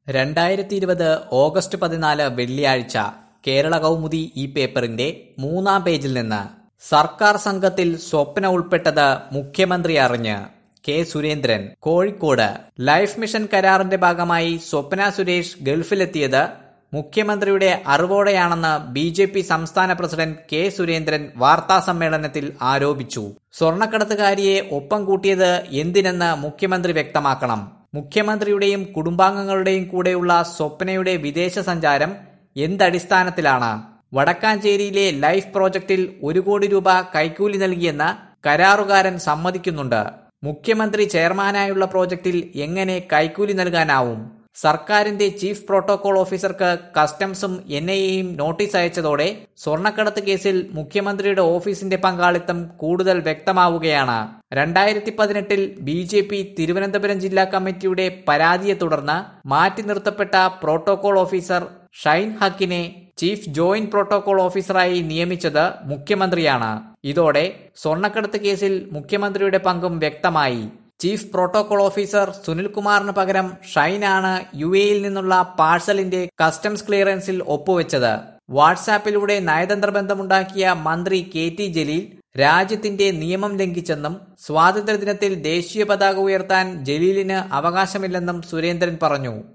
2020 August 14 വെള്ളിയാഴ്ച കേരള കൗമുദി ഈ പേപ്പറിന്റെ 3-ാം പേജിൽ നിന്ന് സർക്കാർ സംഘത്തിൽ സ്വപ്ന ഉൾപ്പെട്ടത് മുഖ്യമന്ത്രി അറിഞ്ഞ് കെ സുരേന്ദ്രൻ. കോഴിക്കോട് ലൈഫ് മിഷൻ കരാറിന്റെ ഭാഗമായി സ്വപ്ന സുരേഷ് ഗൾഫിലെത്തിയത് മുഖ്യമന്ത്രിയുടെ അറിവോടെയാണെന്ന് ബി.ജെ.പി. സംസ്ഥാന പ്രസിഡന്റ് കെ സുരേന്ദ്രൻ വാർത്താസമ്മേളനത്തിൽ ആരോപിച്ചു. സ്വർണ്ണക്കടത്തുകാരിയെ ഒപ്പം കൂട്ടിയത് എന്തിനെന്ന് മുഖ്യമന്ത്രി വ്യക്തമാക്കണം. മുഖ്യമന്ത്രിയുടെയും കുടുംബാംഗങ്ങളുടെയും കൂടെയുള്ള സ്വപ്നയുടെ വിദേശ സഞ്ചാരം എന്തടിസ്ഥാനത്തിലാണ്? വടക്കാഞ്ചേരിയിലെ ലൈഫ് പ്രോജക്റ്റിൽ 1 കോടി രൂപ കൈക്കൂലി നൽകിയെന്ന് കരാറുകാരൻ സമ്മതിക്കുന്നുണ്ട്. മുഖ്യമന്ത്രി ചെയർമാനായുള്ള പ്രോജക്റ്റിൽ എങ്ങനെ കൈക്കൂലി നൽകാനാവും? സർക്കാരിന്റെ ചീഫ് പ്രോട്ടോകോൾ ഓഫീസർക്ക് കസ്റ്റംസും എൻ.ഐ.എയും നോട്ടീസ് അയച്ചതോടെ സ്വർണ്ണക്കടത്ത് കേസിൽ മുഖ്യമന്ത്രിയുടെ ഓഫീസിന്റെ പങ്കാളിത്തം കൂടുതൽ വ്യക്തമാവുകയാണ്. 2018 ബി.ജെ.പി. തിരുവനന്തപുരം ജില്ലാ കമ്മിറ്റിയുടെ പരാതിയെ തുടർന്ന് മാറ്റി നിർത്തപ്പെട്ട പ്രോട്ടോകോൾ ഓഫീസർ ഷൈൻ ഹക്കിനെ ചീഫ് ജോയിന്റ് പ്രോട്ടോകോൾ ഓഫീസറായി നിയമിച്ചത് മുഖ്യമന്ത്രിയാണ്. ഇതോടെ സ്വർണ്ണക്കടത്ത് കേസിൽ മുഖ്യമന്ത്രിയുടെ പങ്കും വ്യക്തമായി. ചീഫ് പ്രോട്ടോകോൾ ഓഫീസർ സുനിൽകുമാറിന് പകരം ഷൈനാണ് യു.എയിൽ നിന്നുള്ള പാഴ്സലിന്റെ കസ്റ്റംസ് ക്ലിയറൻസിൽ ഒപ്പുവെച്ചത്. വാട്സാപ്പിലൂടെ നയതന്ത്ര ബന്ധമുണ്ടാക്കിയ മന്ത്രി കെ.ടി. ജലീൽ രാജ്യത്തിന്റെ നിയമം ലംഘിച്ചെന്നും സ്വാതന്ത്ര്യദിനത്തിൽ ദേശീയ പതാക ഉയർത്താൻ ജലീലിന് അവകാശമില്ലെന്നും സുരേന്ദ്രൻ പറഞ്ഞു.